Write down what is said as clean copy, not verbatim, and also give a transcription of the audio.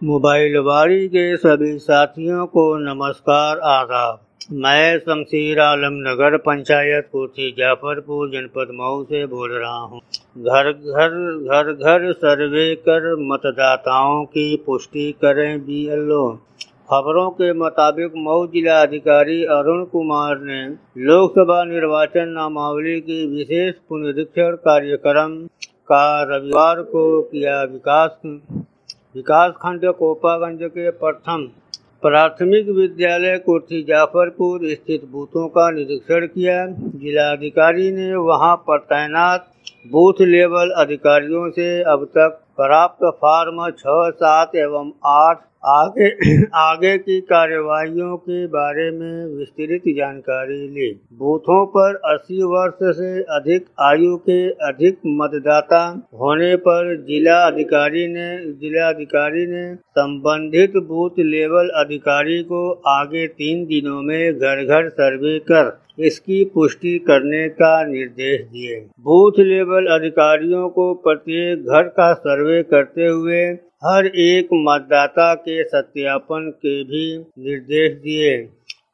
मोबाइलबारी के सभी साथियों को नमस्कार आदाब। मैं शमशीर आलम नगर पंचायत कोठी जाफरपुर जनपद मऊ से बोल रहा हूँ। घर घर सर्वे कर मतदाताओं की पुष्टि करें BLO। खबरों के मुताबिक मऊ जिला अधिकारी अरुण कुमार ने लोकसभा निर्वाचन नामावली की विशेष पुनरीक्षण कार्यक्रम का रविवार को किया। विकास खंड कोपागंज के प्रथम प्राथमिक विद्यालय कोठी जाफरपुर स्थित बूथों का निरीक्षण किया। जिलाधिकारी ने वहां पर तैनात बूथ लेवल अधिकारियों से अब तक प्राप्त फॉर्म 6, 7 एवं 8 आगे की कार्यवाहियों के बारे में विस्तृत जानकारी ली। बूथों पर 80 वर्ष से अधिक आयु के अधिक मतदाता होने पर जिला अधिकारी ने संबंधित बूथ लेवल अधिकारी को आगे 3 दिनों में घर घर सर्वे कर इसकी पुष्टि करने का निर्देश दिए। बूथ लेवल अधिकारियों को प्रत्येक घर का सर्वे करते हुए हर एक मतदाता के सत्यापन के भी निर्देश दिए।